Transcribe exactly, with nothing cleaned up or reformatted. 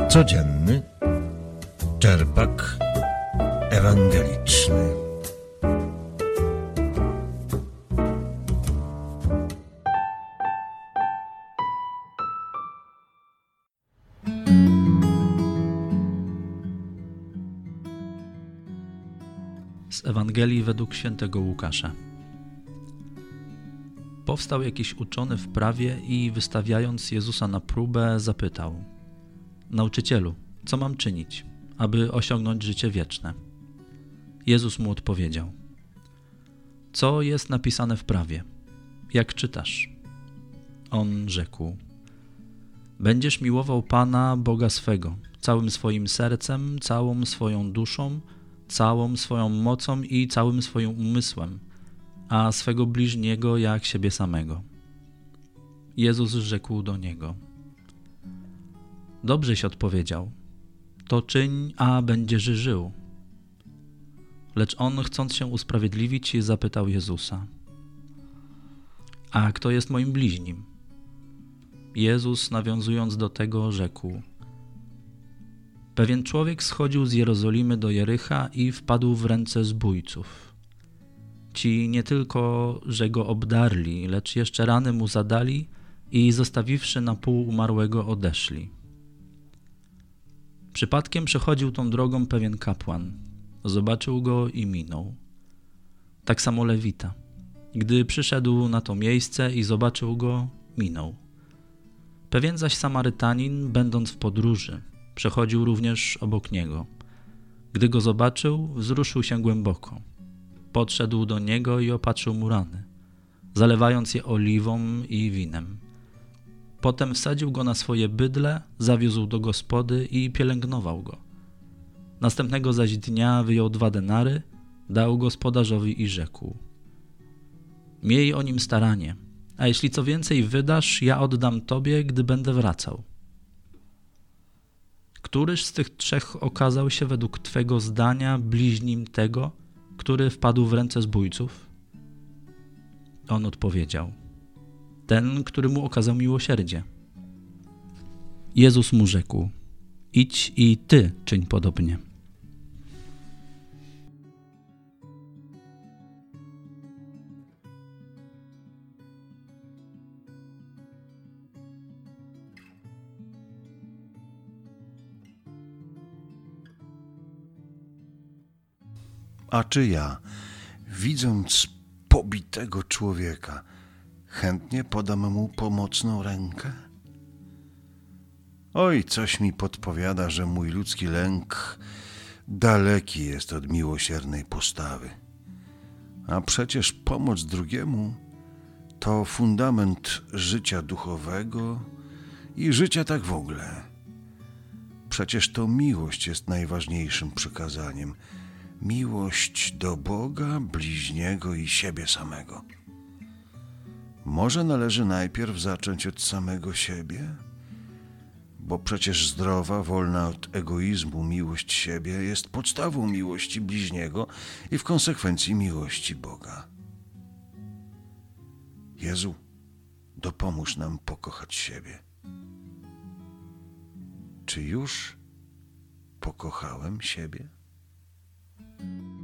Codzienny czerpak ewangeliczny. Z Ewangelii według świętego Łukasza. Powstał jakiś uczony w prawie i wystawiając Jezusa na próbę zapytał: Nauczycielu, co mam czynić, aby osiągnąć życie wieczne? Jezus mu odpowiedział: Co jest napisane w prawie? Jak czytasz? On rzekł: Będziesz miłował Pana, Boga swego, całym swoim sercem, całą swoją duszą, całą swoją mocą i całym swoim umysłem, a swego bliźniego jak siebie samego. Jezus rzekł do niego: Dobrześ odpowiedział, to czyń, a będziesz żył. Lecz on, chcąc się usprawiedliwić, zapytał Jezusa: A kto jest moim bliźnim? Jezus, nawiązując do tego, rzekł: Pewien człowiek schodził z Jerozolimy do Jericha i wpadł w ręce zbójców. Ci nie tylko, że go obdarli, lecz jeszcze rany mu zadali i zostawiwszy na pół umarłego odeszli. Przypadkiem przechodził tą drogą pewien kapłan. Zobaczył go i minął. Tak samo Lewita. Gdy przyszedł na to miejsce i zobaczył go, minął. Pewien zaś Samarytanin, będąc w podróży, przechodził również obok niego. Gdy go zobaczył, wzruszył się głęboko. Podszedł do niego i opatrzył mu rany, zalewając je oliwą i winem. Potem wsadził go na swoje bydle, zawiózł do gospody i pielęgnował go. Następnego zaś dnia wyjął dwa denary, dał gospodarzowi i rzekł: Miej o nim staranie, a jeśli co więcej wydasz, ja oddam tobie, gdy będę wracał. Któryż z tych trzech okazał się według twego zdania bliźnim tego, który wpadł w ręce zbójców? On odpowiedział: Ten, który mu okazał miłosierdzie. Jezus mu rzekł: Idź i ty czyń podobnie. A czy ja, widząc pobitego człowieka, chętnie podam mu pomocną rękę? Oj, coś mi podpowiada, że mój ludzki lęk daleki jest od miłosiernej postawy. A przecież pomoc drugiemu to fundament życia duchowego i życia tak w ogóle. Przecież to miłość jest najważniejszym przykazaniem. Miłość do Boga, bliźniego i siebie samego. Może należy najpierw zacząć od samego siebie? Bo przecież zdrowa, wolna od egoizmu miłość siebie jest podstawą miłości bliźniego i w konsekwencji miłości Boga. Jezu, dopomóż nam pokochać siebie. Czy już pokochałem siebie?